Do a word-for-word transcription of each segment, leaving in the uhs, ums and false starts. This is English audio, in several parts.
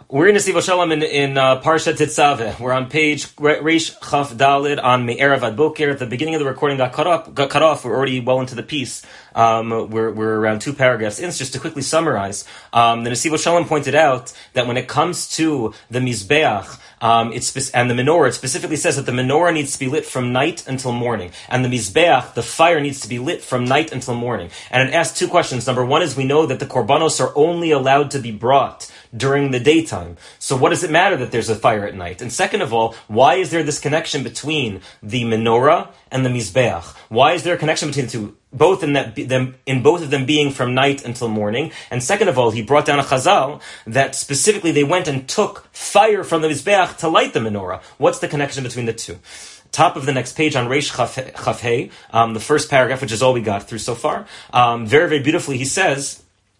We're in Nesiv Shalom in, in uh, Parshat Tetzaveh. We're on page Reish Chaf Dalid on Me'erav Ad Boker. At the beginning of the recording got cut off. Got cut off. We're already well into the piece. Um, we're we're around two paragraphs in. Just to quickly summarize, um, the Nesiv Shalom pointed out that when it comes to the Mizbeach um, it's spe- and the menorah, it specifically says that the menorah needs to be lit from night until morning, and the Mizbeach, the fire, needs to be lit from night until morning. And it asks two questions. Number one is we know that the korbanos are only allowed to be brought during the daytime. So what does it matter that there's a fire at night? And second of all, why is there this connection between the menorah and the mizbeach? Why is there a connection between the two? Both in that them in both of them being from night until morning. And second of all, he brought down a chazal that specifically they went and took fire from the mizbeach to light the menorah. What's the connection between the two? Top of the next page on Reish Chaf Hey, um, the first paragraph, which is all we got through so far. Um, very, very beautifully, he says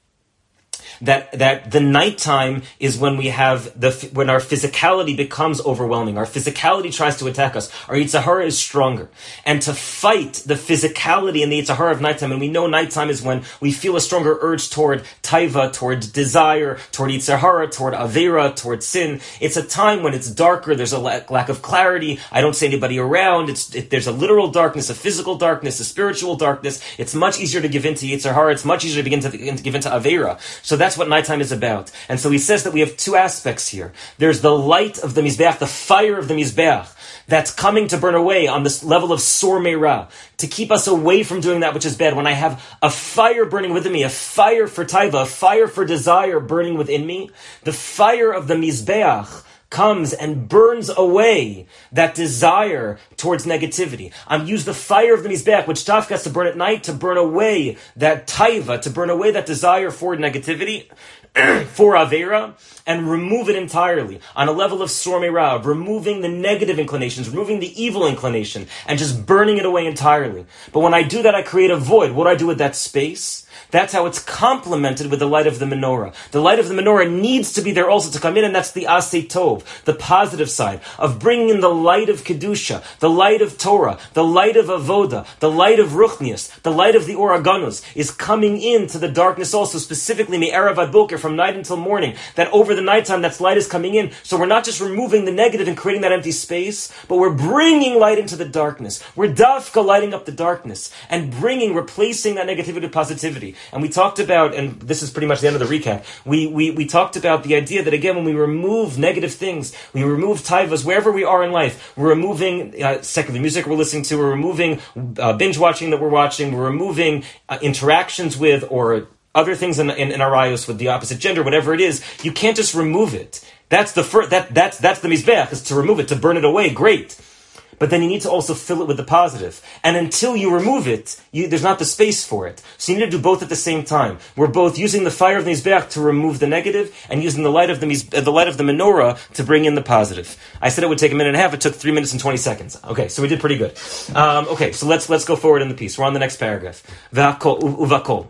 that that the nighttime is when we have the when our physicality becomes overwhelming. Our physicality tries to attack us. Our Yetzer Hara is stronger, and to fight the physicality and the Yetzer Hara of nighttime. And we know nighttime is when we feel a stronger urge toward taiva, toward desire, toward Yetzer Hara, toward avera, toward sin. It's a time when it's darker. There's a lack, lack of clarity. I don't see anybody around. It's it, there's a literal darkness, a physical darkness, a spiritual darkness. It's much easier to give into Yetzer Hara. It's much easier to begin to, to give into avera. So that's what nighttime is about. And so he says that we have two aspects here. There's the light of the Mizbeach, the fire of the Mizbeach, that's coming to burn away on this level of Sor Meirah, to keep us away from doing that which is bad. When I have a fire burning within me, a fire for taiva, a fire for desire burning within me, the fire of the Mizbeach comes and burns away that desire towards negativity. I'm use the fire of the Mizbeach, which Tafka has to burn at night, to burn away that taiva, to burn away that desire for negativity, for Avera, and remove it entirely on a level of Sor Meirah, removing the negative inclinations, removing the evil inclination, and just burning it away entirely. But when I do that, I create a void. What do I do with that space? That's how it's complemented with the light of the menorah. The light of the menorah needs to be there also to come in, and that's the Aseh Tov, the positive side of bringing in the light of Kedusha, the light of Torah, the light of Avoda, the light of Ruchnius, the light of the Or HaGanuz is coming into the darkness also, specifically Me'erav Ad Boker, from night until morning, that over the nighttime that light is coming in. So we're not just removing the negative and creating that empty space, but we're bringing light into the darkness. We're dafka lighting up the darkness and bringing, replacing that negativity with positivity. And we talked about, and this is pretty much the end of the recap, we, we, we talked about the idea that, again, when we remove negative things, we remove taivas, wherever we are in life, we're removing uh, secular music we're listening to, we're removing uh, binge watching that we're watching, we're removing uh, interactions with, or other things in, in, in our ayos with the opposite gender, whatever it is. You can't just remove it. That's the first, that, that's, that's the mizbeach, is to remove it, to burn it away, great. But then you need to also fill it with the positive. And until you remove it, you, there's not the space for it. So you need to do both at the same time. We're both using the fire of the Mizbeach to remove the negative, and using the light of the Mizbe- the light of the menorah to bring in the positive. I said it would take a minute and a half. It took three minutes and twenty seconds. Okay, so we did pretty good. Um, okay, so let's let's go forward in the piece. We're on the next paragraph. V'hakol, uvakol.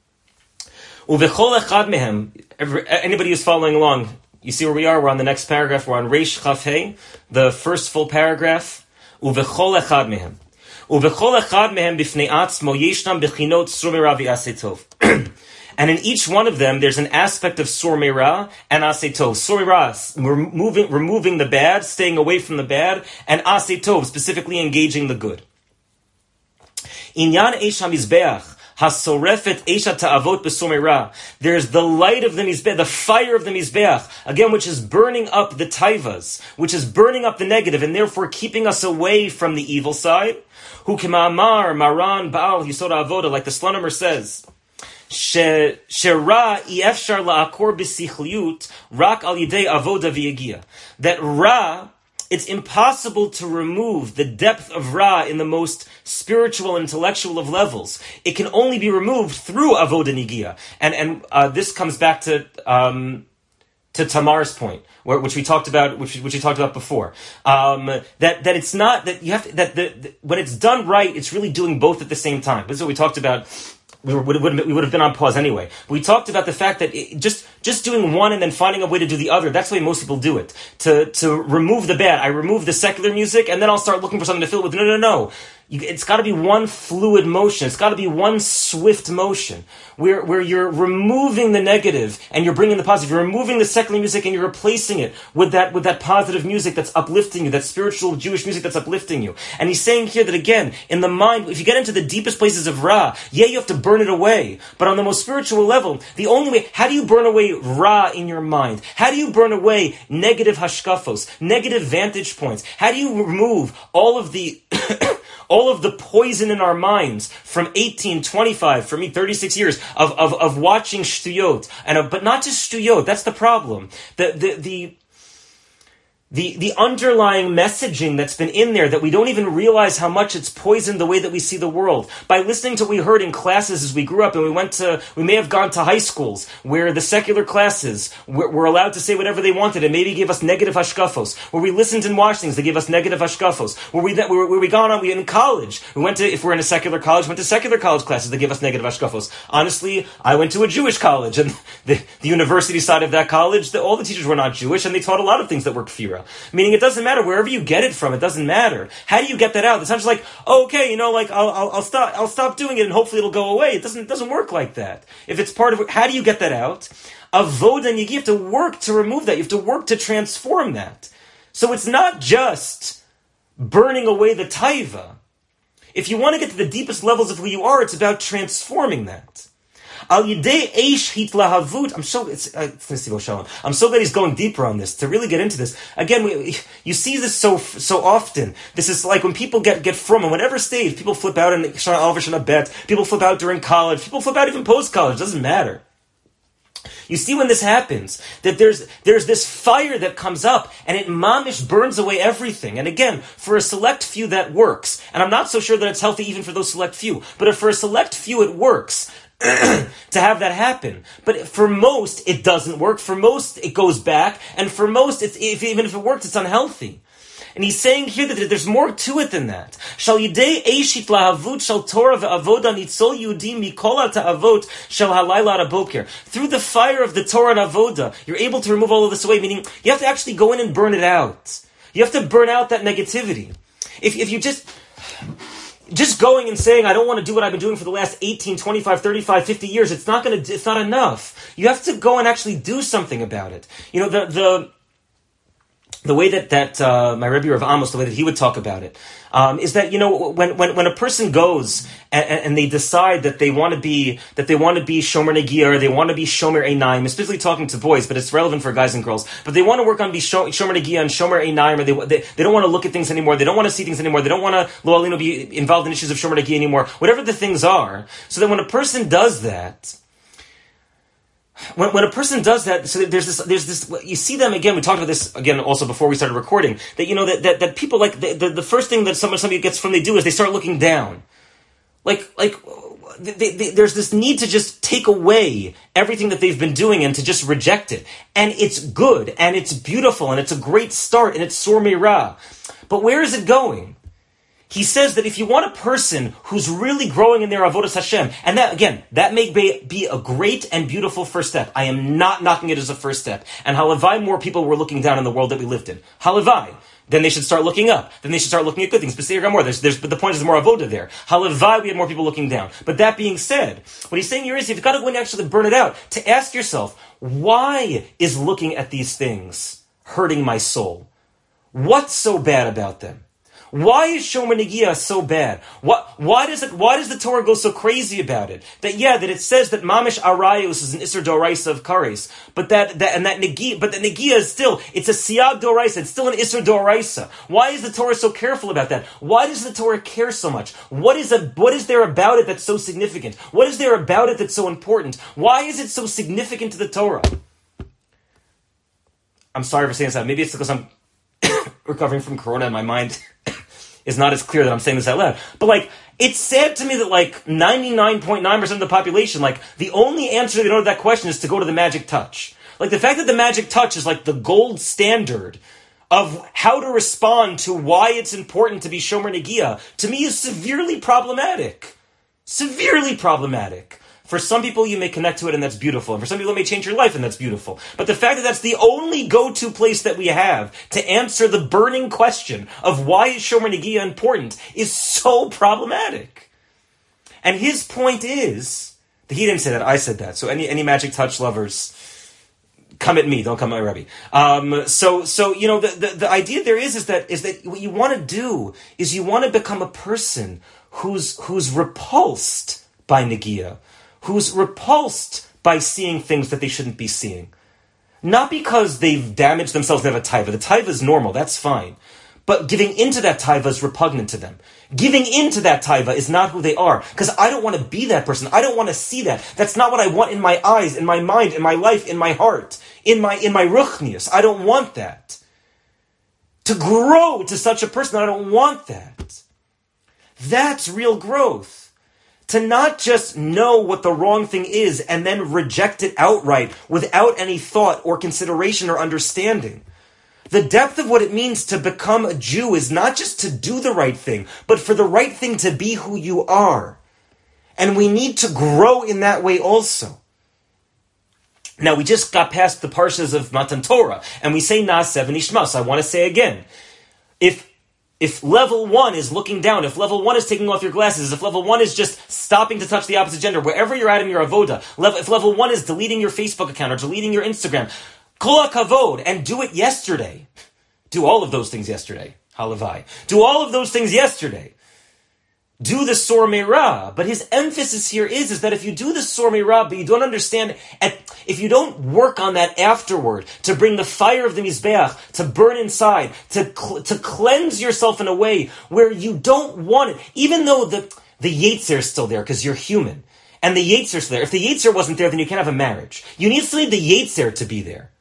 Uvechol echad mehem. Anybody who's following along, you see where we are? We're on the next paragraph. We're on Reish Chaf Hey, the first full paragraph. Uvechol echad mehem. Uvechol echad mehem b'fnei atzmo yeshnam bechinot Sor Meirah v'Aseh Tov. And in each one of them, there's an aspect of Sor Meirah and Aseh Tov. Sor Meirah, removing, removing the bad, staying away from the bad, and Aseh Tov, specifically engaging the good. Inyan Eish HaMizbeach, Hasorefet Esha Ta'avot B'Sor Meirah. There's the light of the Mizbeach, the fire of the Mizbeach, again, which is burning up the taivas, which is burning up the negative, and therefore keeping us away from the evil side. Hu K'ma'amar Maran Baal Yisod Avoda, like the Slonimer says, Shera Efshar La'akor B'Sichliut Rak Al Yidei Avoda V'Yagia. That Ra, it's impossible to remove the depth of Ra in the most spiritual and intellectual of levels. It can only be removed through Avoda Nigia. And and uh, this comes back to um, to Tamar's point, where, which we talked about, which, which we talked about before. Um, that that it's not that you have to, that the, the when it's done right, it's really doing both at the same time. This is what we talked about. We were, would have, we would have been on pause anyway. We talked about the fact that it, just just doing one and then finding a way to do the other, that's the way most people do it. To to remove the bad, I remove the secular music and then I'll start looking for something to fill it with. No, no, no. You, it's got to be one fluid motion. It's got to be one swift motion where, where you're removing the negative and you're bringing the positive. You're removing the secular music and you're replacing it with that, with that positive music that's uplifting you, that spiritual Jewish music that's uplifting you. And he's saying here that again, in the mind, if you get into the deepest places of Ra, yeah, you have to burn it away. But on the most spiritual level, the only way, how do you burn away Ra in your mind? How do you burn away negative hashkafos, negative vantage points? How do you remove all of the all of the poison in our minds from eighteen, twenty-five, for me, thirty-six years of, of, of watching shtuyot, and of, but not just shtuyot, that's the problem. The, the, the, The the underlying messaging that's been in there that we don't even realize how much it's poisoned the way that we see the world. By listening to what we heard in classes as we grew up and we went to, we may have gone to high schools where the secular classes were, were allowed to say whatever they wanted and maybe gave us negative hashkafos. Where we listened and watched things, they gave us negative hashkafos. Where we, where, where we gone on, we in college, we went to, if we're in a secular college, went to secular college classes, they gave us negative hashkafos. Honestly, I went to a Jewish college and the, the university side of that college, the, all the teachers were not Jewish and they taught a lot of things that were kfira. Meaning it doesn't matter wherever you get it from. It doesn't matter. How do you get that out? It's not just like, oh, okay, you know, like I'll, I'll, I'll stop, I'll stop doing it and hopefully it'll go away. It doesn't, it doesn't work like that. If it's part of it, how do you get that out? Avoda and you have to work to remove that. You have to work to transform that. So it's not just burning away the taiva. If you want to get to the deepest levels of who you are, it's about transforming that. Al yidei eish hitlahavut. I'm so it's uh, I'm so glad he's going deeper on this to really get into this. Again, we, you see this so so often. This is like when people get get from and whatever stage people flip out in Shana Alva Shana Bet. People flip out during college. People flip out even post college. Doesn't matter. You see when this happens, that there's there's this fire that comes up and it mamish burns away everything. And again, for a select few that works. And I'm not so sure that it's healthy even for those select few. But if for a select few it works, to have that happen. But for most, it doesn't work. For most, it goes back. And for most, it's, if, even if it works, it's unhealthy. And he's saying here that there's more to it than that. Shal yidei eishit lahavut shal Torah ve'avoda nitzol yudim mikol ta'avot shal halayla aboker. Through the fire of the Torah and avoda, you're able to remove all of this away, meaning you have to actually go in and burn it out. You have to burn out that negativity. If, if you just... Just going and saying, I don't want to do what I've been doing for the last eighteen, twenty-five, thirty-five, fifty years, it's not going to, it's not enough. You have to go and actually do something about it. You know, the, the, the way that, that, uh, my Rebbe Rav Amos, the way that he would talk about it, um, is that, you know, when, when, when a person goes and, and they decide that they want to be, that they want to be Shomer Negia, or they want to be Shomer Einayim, especially talking to boys, but it's relevant for guys and girls, but they want to work on be Shomer Negia and Shomer Einayim, or they, they, they don't want to look at things anymore, they don't want to see things anymore, they don't want to, Lo Alinu, be involved in issues of Shomer Negia anymore, whatever the things are, so that when a person does that, When, when a person does that, so there's this, there's this, you see them again, we talked about this again also before we started recording, that, you know, that, that, that people like, the, the, the first thing that someone, somebody gets from they do is they start looking down. Like, like, they, they, there's this need to just take away everything that they've been doing and to just reject it. And it's good, and it's beautiful, and it's a great start, and it's Sur Meirah. But where is it going? He says that if you want a person who's really growing in their avodas Hashem, and that, again, that may be, be a great and beautiful first step. I am not knocking it as a first step. And halavai, more people were looking down in the world that we lived in. Halavai. Then they should start looking up. Then they should start looking at good things. But more. There's, there's, but the point is there's more avoda there. Halavai, we had more people looking down. But that being said, what he's saying here is you've got to go and actually burn it out. To ask yourself, why is looking at these things hurting my soul? What's so bad about them? Why is Shomer Negia so bad? What, why does it, why does the Torah go so crazy about it? That, yeah, that it says that Mamish Arayos is an Isser Doraisa of Kares. But that, that, and that Negia, but the Negia is still, it's a Siyag Doraisa, it's still an Isser Doraisa. Why is the Torah so careful about that? Why does the Torah care so much? What is a, what is there about it that's so significant? What is there about it that's so important? Why is it so significant to the Torah? I'm sorry for saying that. Maybe it's because I'm recovering from Corona and my mind is not as clear that I'm saying this out loud. But, like, it's sad to me that, like, ninety-nine point nine percent of the population, like, the only answer they know to that question is to go to the magic touch. Like, the fact that the magic touch is, like, the gold standard of how to respond to why it's important to be Shomer Negia, to me is severely problematic. Severely problematic. For some people, you may connect to it, and that's beautiful. And for some people, it may change your life, and that's beautiful. But the fact that that's the only go-to place that we have to answer the burning question of why is Shomer Negiah important is so problematic. And his point is, he didn't say that, I said that. So any, any magic touch lovers, come at me, don't come at my Rebbe. Um, so, so, you know, the, the, the idea there is, is that, is that what you want to do is you want to become a person who's, who's repulsed by Negiah, who's repulsed by seeing things that they shouldn't be seeing. Not because they've damaged themselves and have a taiva. The taiva is normal, that's fine. But giving into that taiva is repugnant to them. Giving into that taiva is not who they are. Because I don't want to be that person. I don't want to see that. That's not what I want in my eyes, in my mind, in my life, in my heart, in my in my ruchnius. I don't want that. To grow to such a person, I don't want that. That's real growth. To not just know what the wrong thing is and then reject it outright without any thought or consideration or understanding. The depth of what it means to become a Jew is not just to do the right thing, but for the right thing to be who you are. And we need to grow in that way also. Now, we just got past the parshas of Matan Torah, and we say Na'aseh v'nishma. So I want to say again, if If level one is looking down, if level one is taking off your glasses, if level one is just stopping to touch the opposite gender, wherever you're at in your avoda, level, if level one is deleting your Facebook account or deleting your Instagram, kol hakavod, and do it yesterday. Do all of those things yesterday. Halavai. Do all of those things yesterday. Do the Sor Meirah. But his emphasis here is, is that if you do the Sor Meirah, but you don't understand, if you don't work on that afterward, to bring the fire of the Mizbeach, to burn inside, to to cleanse yourself in a way where you don't want it, even though the, the Yetzer is still there, because you're human, and the Yetzer is there. If the Yetzer wasn't there, then you can't have a marriage. You need still need the Yetzer to be there.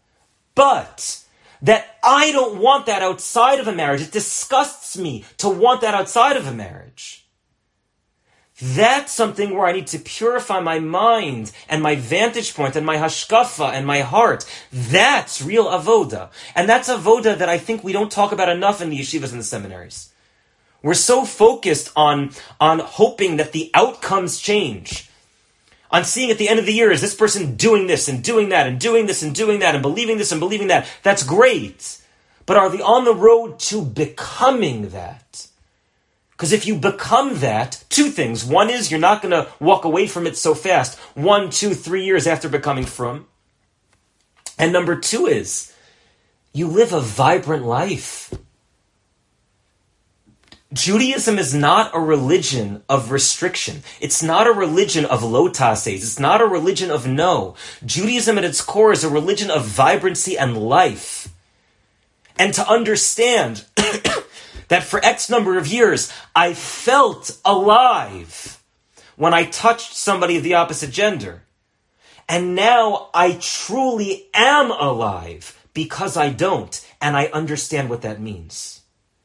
But that I don't want that outside of a marriage. It disgusts me to want that outside of a marriage. That's something where I need to purify my mind and my vantage point and my hashkafa and my heart. That's real avoda. And that's avoda that I think we don't talk about enough in the yeshivas and the seminaries. We're so focused on, on hoping that the outcomes change. On seeing at the end of the year, is this person doing this and doing that and doing this and doing that and believing this and believing that? That's great. But are they on the road to becoming that? Because if you become that, two things. One is you're not going to walk away from it so fast. One, two, three years after becoming from. And number two is you live a vibrant life. Judaism is not a religion of restriction. It's not a religion of lo tases. It's not a religion of no. Judaism at its core is a religion of vibrancy and life. And to understand that for X number of years, I felt alive when I touched somebody of the opposite gender. And now I truly am alive because I don't. And I understand what that means.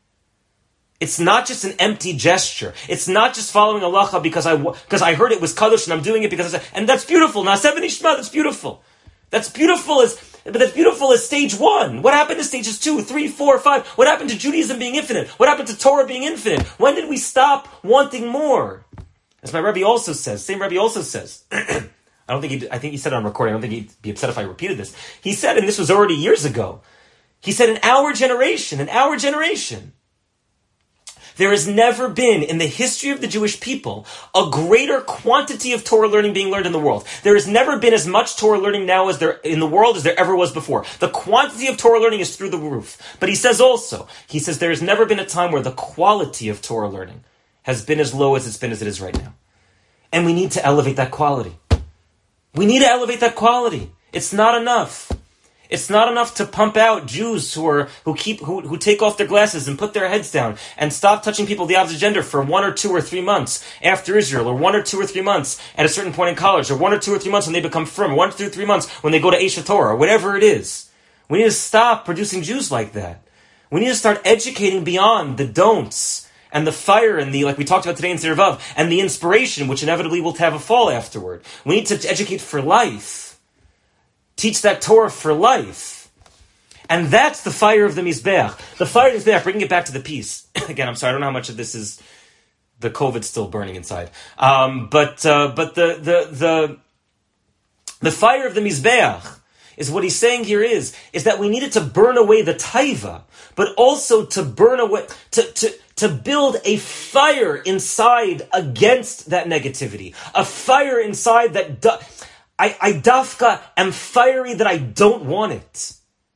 It's not just an empty gesture. It's not just following halacha because I because I heard it was kadosh and I'm doing it because I, and that's beautiful. Na'aseh v'nishma, that's beautiful. That's beautiful as but that's beautiful as stage one. What happened to stages two, three, four, five? What happened to Judaism being infinite? What happened to Torah being infinite? When did we stop wanting more? As my Rebbe also says, same Rebbe also says. I don't think he. I think he said it on recording. I don't think he'd be upset if I repeated this. He said, and this was already years ago. He said, in our generation, in our generation. There has never been, in the history of the Jewish people, a greater quantity of Torah learning being learned in the world. There has never been as much Torah learning now as there in the world as there ever was before. The quantity of Torah learning is through the roof. But he says also, he says there has never been a time where the quality of Torah learning has been as low as it's been as it is right now. And we need to elevate that quality. We need to elevate that quality. It's not enough. It's not enough to pump out Jews who are who keep who, who take off their glasses and put their heads down and stop touching people of the opposite gender for one or two or three months after Israel, or one or two or three months at a certain point in college, or one or two or three months when they become firm, one or two or three months when they go to Eshet Torah, or whatever it is. We need to stop producing Jews like that. We need to start educating beyond the don'ts and the fire and the, like we talked about today in Seder Vav, and the inspiration, which inevitably will have a fall afterward. We need to educate for life. Teach that Torah for life. And that's the fire of the Mizbeach. The fire of the Mizbeach, bringing it back to the piece. Again, I'm sorry, I don't know how much of this is the COVID's still burning inside. Um, but uh, but the the the the fire of the Mizbeach is what he's saying here is is that we needed to burn away the taiva, but also to burn away to to. to build a fire inside against that negativity. A fire inside that, du- I, I dafka am fiery that I don't want it.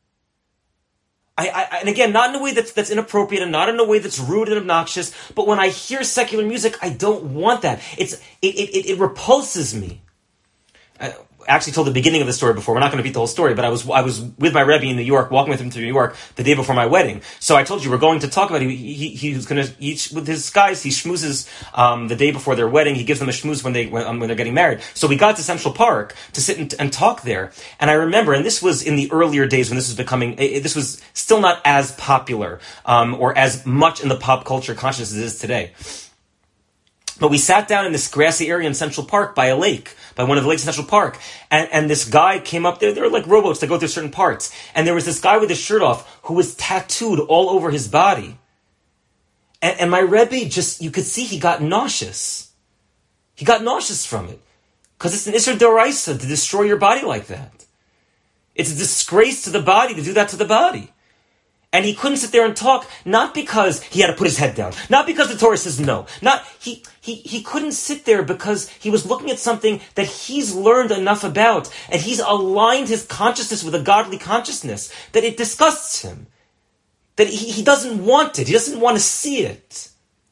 I, I, and again, not in a way that's, that's inappropriate and not in a way that's rude and obnoxious, but when I hear secular music, I don't want that. It's, it, it, it repulses me. I, I actually told the beginning of the story before. We're not going to repeat the whole story, but I was I was with my Rebbe in New York, walking with him to New York the day before my wedding. So I told you we're going to talk about it. He, he, he was going to each with his guys. He schmoozes um, the day before their wedding. He gives them a schmooze when they when, um, when they're getting married. So we got to Central Park to sit and, and talk there. And I remember, and this was in the earlier days when this was becoming, it, this was still not as popular um, or as much in the pop culture consciousness as it is today. But we sat down in this grassy area in Central Park by a lake, by one of the lakes in Central Park, and, and this guy came up there. There were like rowboats that go through certain parts. And there was this guy with his shirt off who was tattooed all over his body. And, and my Rebbe just, you could see he got nauseous. He got nauseous from it. Because it's an Isser D'Oraisa to destroy your body like that. It's a disgrace to the body to do that to the body. And he couldn't sit there and talk, not because he had to put his head down, not because the Torah says no, not, he, he, he couldn't sit there because he was looking at something that he's learned enough about, and he's aligned his consciousness with a godly consciousness, that it disgusts him. That he, he doesn't want it, he doesn't want to see it.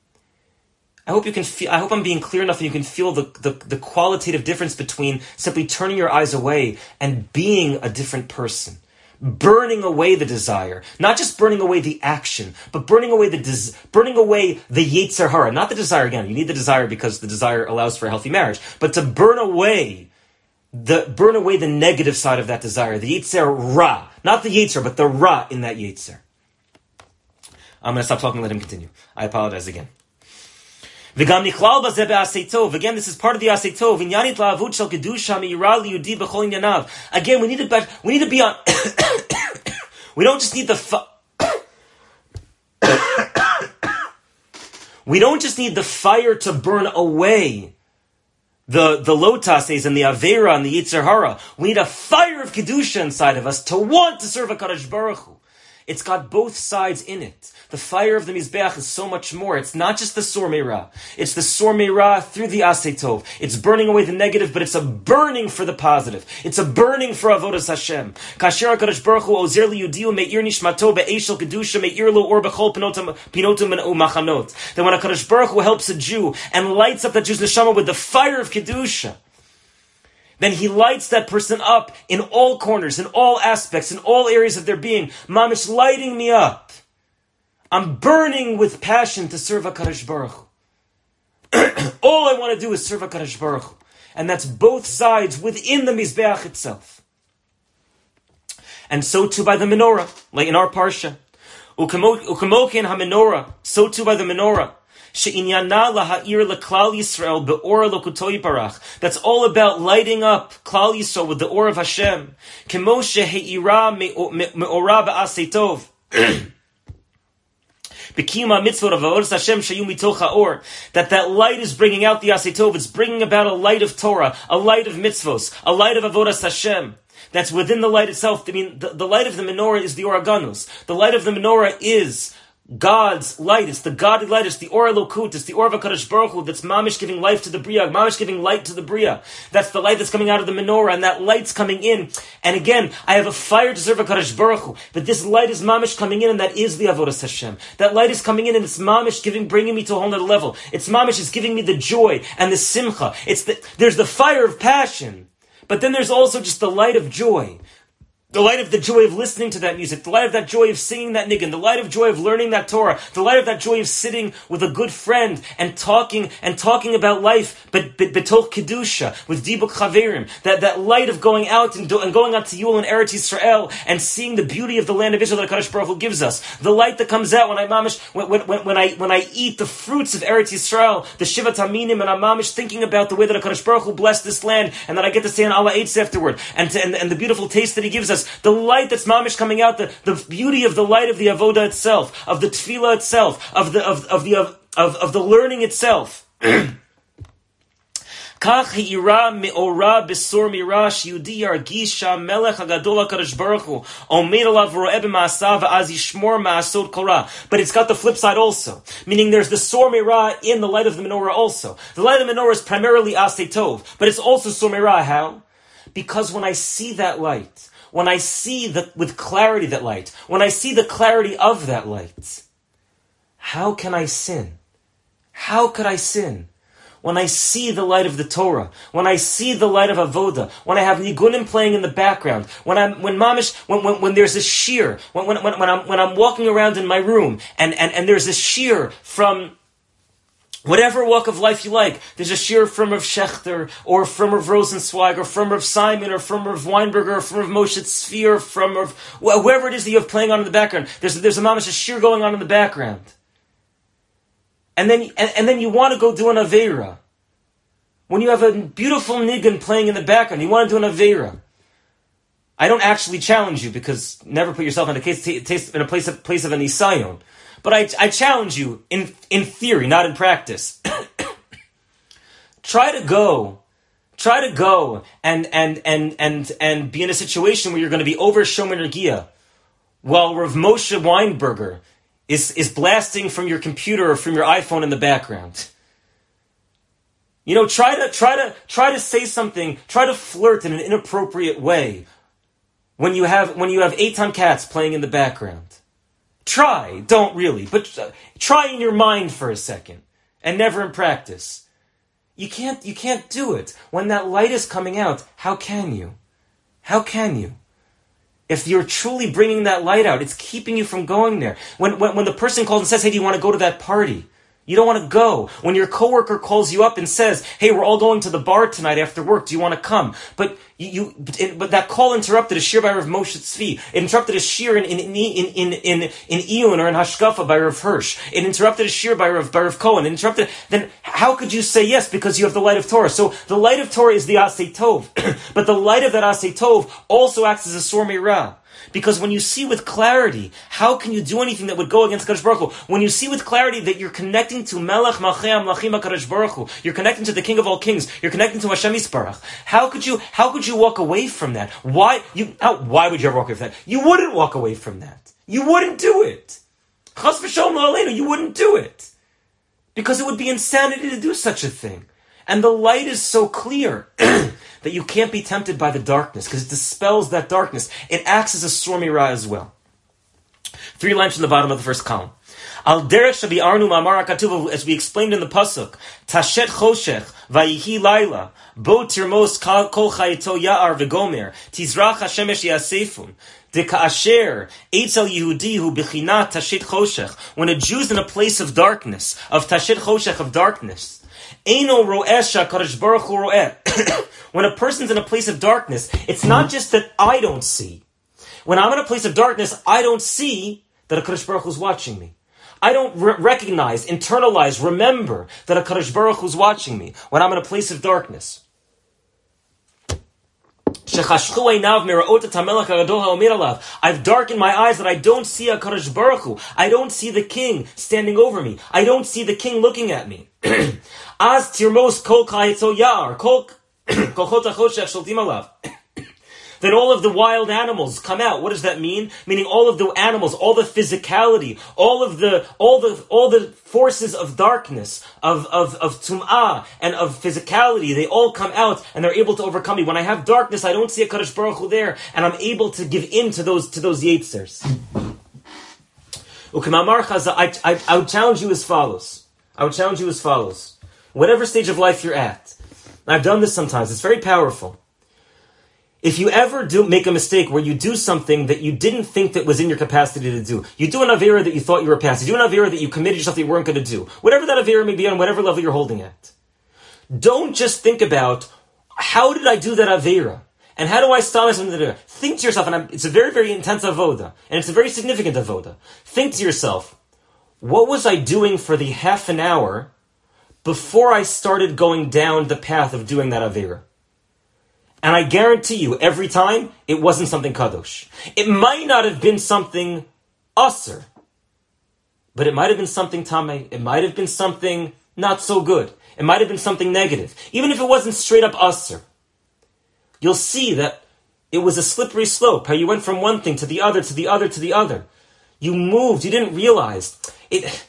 I hope you can feel, I hope I'm being clear enough and you can feel the, the, the qualitative difference between simply turning your eyes away and being a different person. Burning away the desire, not just burning away the action, but burning away the des- burning away the Yetzer Hara, not the desire. Again, you need the desire because the desire allows for a healthy marriage, but to burn away the burn away the negative side of that desire, the Yetzer Ra, not the Yetzer, but the Ra in that Yetzer. I'm going to stop talking and let him continue. I apologize again. Again, this is part of the Asei Tov. Again, we need to we need to be on. We don't just need the. Fi- we don't just need the fire to burn away the the lotases and the avera and the Yetzer Hara. We need a fire of kedusha inside of us to want to serve a Kadosh Baruch Hu. It's got both sides in it. The fire of the Mizbeach is so much more. It's not just the Sor Meirah. It's the Sor Meirah through the Asei Tov. It's burning away the negative, but it's a burning for the positive. It's a burning for Avodas Hashem. Kasher HaKadosh Baruch Hu ozer liyudiu me'ir nishmato be'eshel kedusha me'ir lo or b'chol pinotum pinotum and umachanot. That when HaKadosh Baruch Hu helps a Jew and lights up that Jew's neshama with the fire of kedusha, then he lights that person up in all corners, in all aspects, in all areas of their being. Mamish lighting me up. I'm burning with passion to serve HaKadosh Baruch Hu. All I want to do is serve HaKadosh Baruch Hu. And that's both sides within the Mizbeach itself. And so too by the menorah, like in our parsha. Ukamoken ha-menorah, so too by the menorah. She'inyana laha'ir leklal Yisrael be'or lokutoy barach. That's all about lighting up Klal Yisrael with the or of Hashem. Kemo she'ira me'ora ba'asei tov. B'kiyuma mitzvot of avodas Hashem shayu mitoch ha'or. That that light is bringing out the Asei Tov. It's bringing about a light of Torah, a light of mitzvos, a light of avodas Hashem. That's within the light itself. I mean, the, the light of the menorah is the Or HaGanuz. The light of the menorah is God's light. It's the godly light. It's the Or Elokut. It's the Or of HaKadosh Baruch Hu that's mamish giving life to the Bria. Mamish giving light to the Bria. That's the light that's coming out of the menorah, and that light's coming in. And again, I have a fire to serve HaKadosh Baruch Hu, but this light is mamish coming in, and that is the Avodas Hashem. That light is coming in, and it's mamish giving, bringing me to a whole other level. It's mamish is giving me the joy and the simcha. It's the, there's the fire of passion, but then there's also just the light of joy. The light of the joy of listening to that music, the light of that joy of singing that niggin, the light of joy of learning that Torah, the light of that joy of sitting with a good friend and talking and talking about life, but betoch kedusha with dibuk chaverim. That that light of going out and, do, and going out to Yul and Eretz Yisrael and seeing the beauty of the land of Israel that HaKadosh Baruch Hu gives us. The light that comes out when I mamish when when, when I when I eat the fruits of Eretz Yisrael, the Shivat Aminim, and I'm mamish thinking about the way that HaKadosh Baruch Hu blessed this land, and that I get to say an Allah Eitz afterward, and, to, and and the beautiful taste that He gives us. The light that's mamish coming out, the, the beauty of the light of the avoda itself, of the tefillah itself, of the of, of the of, of, of the learning itself. Kach hi'ira me'ora besor mirash Yehudi yargish ha'melech hagadol HaKadosh Baruch Hu omed alav ro'eh b'ma'asav v'az yishmor ma'asot korah. But it's got the flip side also, meaning there's the sor mirah in the light of the menorah also. The light of the menorah is primarily aseh tov, but it's also sor mirah. How? Because when I see that light, when I see the, with clarity that light, when I see the clarity of that light, how can I sin? How could I sin? When I see the light of the Torah, when I see the light of Avoda, when I have Nigunim playing in the background, when I'm, when Mamish, when, when, when there's a shear, when, when, when, when I'm, when I'm walking around in my room, and, and, and there's a shear from whatever walk of life you like, there's a shear from Rav Shechter, or from Rav Rosenzweig, or from Rav Simon, or from Rav Weinberger, or from Rav Moshe Tzvi, or from Rav, whoever it is that you have playing on in the background, there's, there's a Mamish, a shear going on in the background. And then, and, and then you want to go do an Aveira. When you have a beautiful nigun playing in the background, you want to do an Aveira. I don't actually challenge you, because never put yourself in a case, t- t- in a place of place of an isayon. But I, I challenge you in in theory, not in practice. Try to go, try to go and and and and and be in a situation where you're going to be over Shomer Negia, while Rav Moshe Weinberger is is blasting from your computer or from your iPhone in the background. You know, try to try to try to say something, try to flirt in an inappropriate way when you have when you have Eitan Katz playing in the background. Try, don't really, but uh, try in your mind for a second, and never in practice. You can't you can't do it when that light is coming out. How can you? How can you? If you're truly bringing that light out, it's keeping you from going there. When, when when the person calls and says, hey, do you want to go to that party? You don't want to go. When your coworker calls you up and says, hey, we're all going to the bar tonight after work, do you want to come? But you, you but, but that call interrupted a shir by Rav Moshe Tzvi. It interrupted a shir in in in in in, in Iyun or in Hashkafa by Rav Hirsch. It interrupted a shir by Rav, by Rav Cohen. It interrupted. Then how could you say yes? Because you have the light of Torah. So the light of Torah is the Aseh Tov, but the light of that Aseh Tov also acts as a Sor Meirah. Because when you see with clarity, how can you do anything that would go against Kadosh Baruch Hu? When you see with clarity that you're connecting to Melech Malchei Amlachim HaKadosh Baruch Hu, you're connecting to the King of all Kings, you're connecting to Hashem Yisparach. How could you? How could you walk away from that? Why? You? How, why would you ever walk away from that? You wouldn't walk away from that. You wouldn't do it. Chas v'sholom lo aleinu, you wouldn't do it because it would be insanity to do such a thing. And the light is so clear that you can't be tempted by the darkness because it dispels that darkness. It acts as a Sor Meirah as well. Three lines from the bottom of the first column. Al derech shabi'arnu ma'amar HaKatuv, as we explained in the pasuk, Tashet choshech vayihi laila bo tirmos kol chayito ya'ar v'gomer tizrach hashemesh yasefun deka'asher eitzel Yehudi hu b'chinat tashet choshech. When a Jew's in a place of darkness, of tashet choshech, of darkness, Eino ro'esha Kadosh Baruch Hu ro'eh. When a person's in a place of darkness, it's not just that I don't see. When I'm in a place of darkness, I don't see that a Kadosh Baruch Hu is watching me. I don't re- recognize, internalize, remember that a Kadosh Baruch Hu is watching me when I'm in a place of darkness. I've darkened my eyes that I don't see a Kadosh Baruch Hu. I don't see the King standing over me. I don't see the King looking at me. Az tirmos kol chayetzo yar, kol kolchot hachoshech sholtim alav. Then all of the wild animals come out. What does that mean? Meaning all of the animals, all the physicality, all of the, all the, all the forces of darkness, of, of, of tum'ah, and of physicality, they all come out and they're able to overcome me. When I have darkness, I don't see a Kadosh Baruch Hu there, and I'm able to give in to those, to those yetzers. I, I, I would challenge you as follows. I would challenge you as follows. Whatever stage of life you're at, I've done this sometimes, it's very powerful. If you ever do make a mistake where you do something that you didn't think that was in your capacity to do, you do an avera that you thought you were past, you do an avera that you committed yourself that you weren't going to do, whatever that avera may be on whatever level you're holding at, don't just think about, how did I do that avera? And how do I stop myself from the avera? Think to yourself, and I'm, it's a very, very intense avoda, and it's a very significant avoda. Think to yourself, what was I doing for the half an hour before I started going down the path of doing that avera? And I guarantee you, every time, it wasn't something kadosh. It might not have been something usser. but it might have been something tameh. It might have been something not so good. It might have been something negative. Even if it wasn't straight up usr, you'll see that it was a slippery slope, how you went from one thing to the other, to the other, to the other. You moved, you didn't realize. It.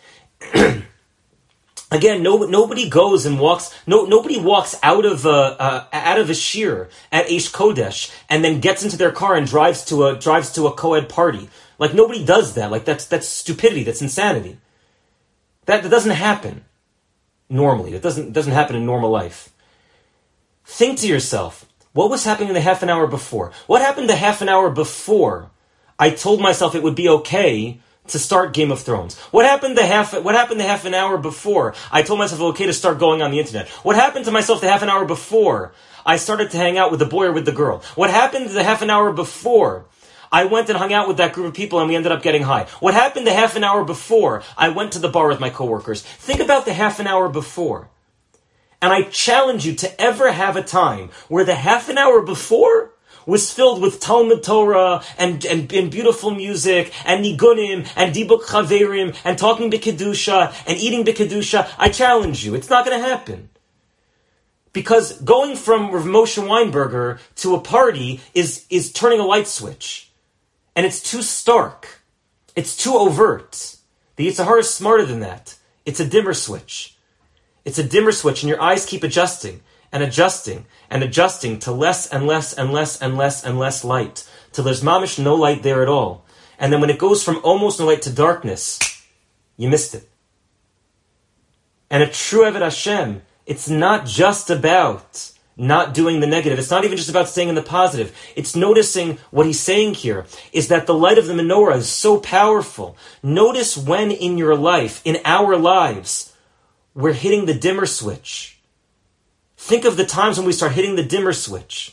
Again, no, nobody goes and walks, no, nobody walks out of a, uh, out of a shir at Eish Kodesh and then gets into their car and drives to a, drives to a co-ed party. Like, nobody does that. Like, that's, that's stupidity. That's insanity. That, that doesn't happen normally. It doesn't, doesn't happen in normal life. Think to yourself, what was happening the half an hour before? What happened the half an hour before I told myself it would be okay to start Game of Thrones? What happened the half what happened the half an hour before I told myself it was okay to start going on the internet? What happened to myself the half an hour before I started to hang out with the boy or with the girl? What happened the half an hour before I went and hung out with that group of people and we ended up getting high? What happened the half an hour before I went to the bar with my coworkers? Think about the half an hour before. And I challenge you to ever have a time where the half an hour before was filled with Talmud Torah and, and, and beautiful music and nigunim and dibuk chaverim and talking b'kedusha and eating b'kedusha. I challenge you. It's not going to happen. Because going from Rav Moshe Weinberger to a party is, is turning a light switch. And it's too stark. It's too overt. The Yetzer Hara is smarter than that. It's a dimmer switch. It's a dimmer switch and your eyes keep adjusting and adjusting and adjusting to less and less and less and less and less light, till there's mamish no light there at all. And then when it goes from almost no light to darkness, you missed it. And a true Eved Hashem, it's not just about not doing the negative. It's not even just about staying in the positive. It's noticing what he's saying here is that the light of the menorah is so powerful. Notice when in your life, in our lives, we're hitting the dimmer switch. Think of the times when we start hitting the dimmer switch.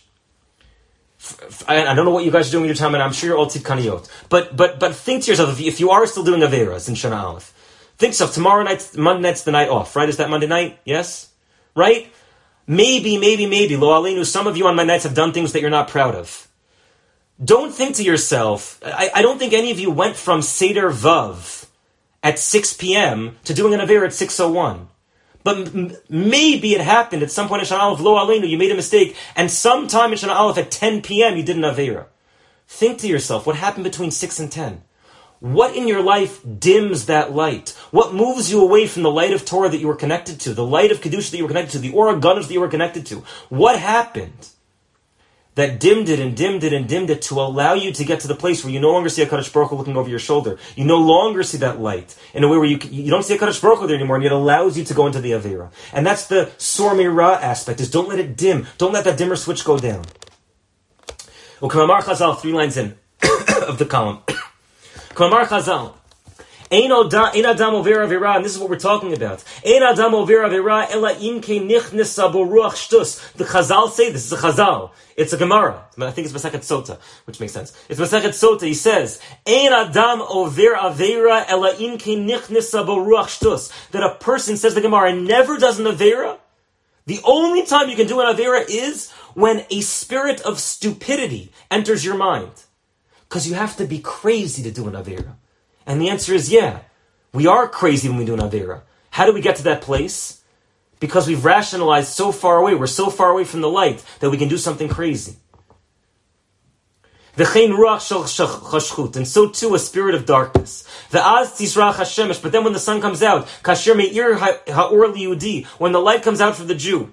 I don't know what you guys are doing with your time, and I'm sure you're all tzidkaniyot. But but but think to yourself, if you, if you are still doing Averas in Shana Aleph, think so. Tomorrow night, Monday night's the night off, right? Is that Monday night? Yes? Right? Maybe, maybe, maybe, Lo Aleinu, some of you on my nights have done things that you're not proud of. Don't think to yourself, I, I don't think any of you went from Seder Vav at six p.m. to doing an Avera at six oh one. But m- maybe it happened at some point in Shana Aleph, Lo Aleinu, you made a mistake, and sometime in Shana Aleph at ten p.m. you did an Avera. Think to yourself, what happened between six and ten? What in your life dims that light? What moves you away from the light of Torah that you were connected to, the light of Kedusha that you were connected to, the Ora Ganos that you were connected to? What happened that dimmed it and dimmed it and dimmed it to allow you to get to the place where you no longer see HaKadosh Baruch Hu looking over your shoulder? You no longer see that light in a way where you you don't see HaKadosh Baruch Hu there anymore, and it allows you to go into the Avera. And that's the Sor Mirah aspect, is don't let it dim. Don't let that dimmer switch go down. U'kamamar Chazal, three lines in of the column. Kamar Chazal, Ein Adam over Avera, and this is what we're talking about. Ein Adam over Avera, ela imke nichnesa bo ruach shtus. The Chazal say this is a Chazal. It's a Gemara. I think it's Masechet Sota, which makes sense. It's Masechet Sota. He says, Ein Adam over Avera, ela imke nichnesa bo ruach shtus. That a person, says the Gemara, never does an Avera. The only time you can do an Avera is when a spirit of stupidity enters your mind. Because you have to be crazy to do an Avera. And the answer is, yeah, we are crazy when we do an Avera. How do we get to that place? Because we've rationalized so far away, we're so far away from the light, that we can do something crazy. V'chein ruach shel chashchut, and so too a spirit of darkness. V'az tizrach hashemesh, but then when the sun comes out, kasher me'ir ha'or liyudi, when the light comes out for the Jew,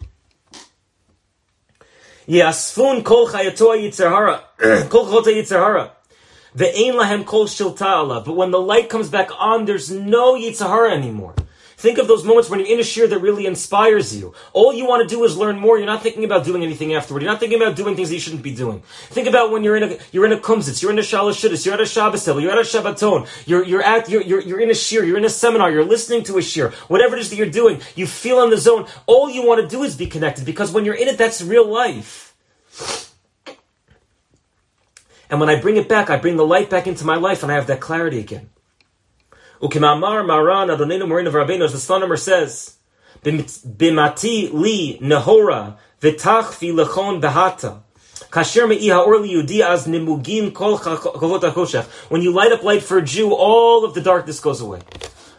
yasfun kol chayato yitzer hara, kol chota yitzer hara. Ve'ein lahem kol shilta alav. But when the light comes back on, there's no Yetzer Hara anymore. Think of those moments when you're in a shir that really inspires you. All you want to do is learn more. You're not thinking about doing anything afterward. You're not thinking about doing things that you shouldn't be doing. Think about when you're in a you're in a kumzitz, you're in a shalosh shidduch, you're at a Shabbos table, you're at a Shabbaton, you're you're at you're, you're you're in a shir, you're in a seminar, you're listening to a shir. Whatever it is that you're doing, you feel on the zone. All you want to do is be connected, because when you're in it, that's real life. And when I bring it back, I bring the light back into my life, and I have that clarity again. Ukimamar Maran Adonenu Morin of Rabbeinu, as the Slonimer says, Bimati li nehora v'tachfi lechon behata. Kasher me'i ha'or liyudi az nimugim kol chavot ha'choshech. When you light up light for a Jew, all of the darkness goes away.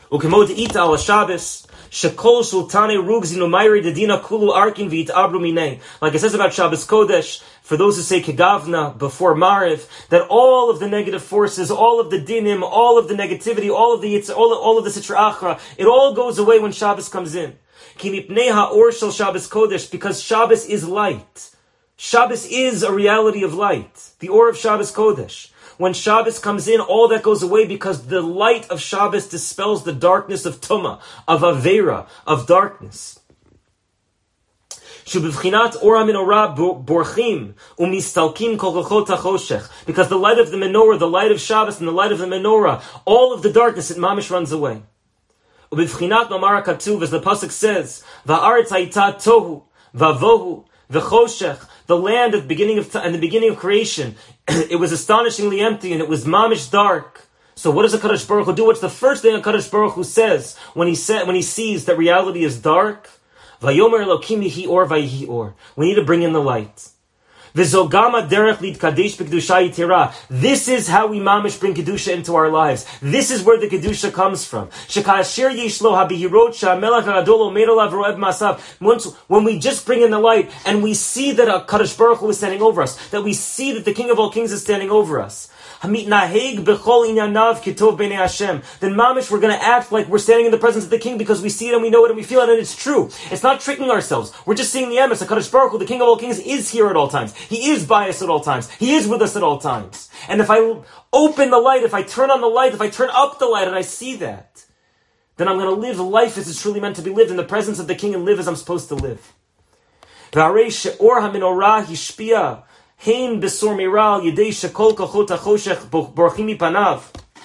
Ukemo de'ita al Shabbos, shekol sultane rugzinu mayri dedina kulu arkin v'it abru minei. Like it says about Shabbos Kodesh, for those who say Kegavna before Mariv, that all of the negative forces, all of the dinim, all of the negativity, all of the yitz, all, all of the sitra achra, it all goes away when Shabbos comes in. Ki mipnei ha'or shel Shabbos Kodesh, because Shabbos is light. Shabbos is a reality of light. The or of Shabbos Kodesh. When Shabbos comes in, all that goes away because the light of Shabbos dispels the darkness of Tumah, of Avera, of darkness. Shubivchinat ora menorah borchim umistalkim kol kochot hachoshech. Because the light of the menorah, the light of Shabbos, and the light of the menorah, all of the darkness, it mamish runs away. Ubivchinat mamar katuv, as the pasuk says, va'aretz hayita tohu vavohu v'choshech. The land at the beginning of and the beginning of creation, it was astonishingly empty and it was mamish dark. So what does the Kadosh Baruch Hu do? What's the first thing the Kadosh Baruch Hu says when he said when he sees that reality is dark? Vayomer Elokim yihi or vayihi or. We need to bring in the light. V'zogama derech lidkadesh b'kedusha yitira. This is how we mamish bring kedusha into our lives. This is where the kedusha comes from. Shekasher yishlo habihirot she'amelech ha'gadol omer olav ro'ev masav. When we just bring in the light and we see that a Kadosh Baruch Hu is standing over us, that we see that the King of all Kings is standing over us, Hamit naheg b'chol inyanav kitov b'nei Hashem. Then mamish, we're going to act like we're standing in the presence of the King because we see it and we know it and we feel it and it's true. It's not tricking ourselves. We're just seeing the emes. The Kadosh Baruch Hu, the King of all Kings, is here at all times. He is by us at all times. He is with us at all times. And if I open the light, if I turn on the light, if I turn up the light and I see that, then I'm going to live life as it's truly meant to be lived in the presence of the King and live as I'm supposed to live. V'arei she'or hamenorah hishpia Hein besor miral yedei shekol kochot hachoshech borchim mipanav.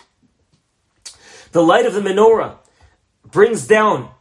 The light of the menorah brings down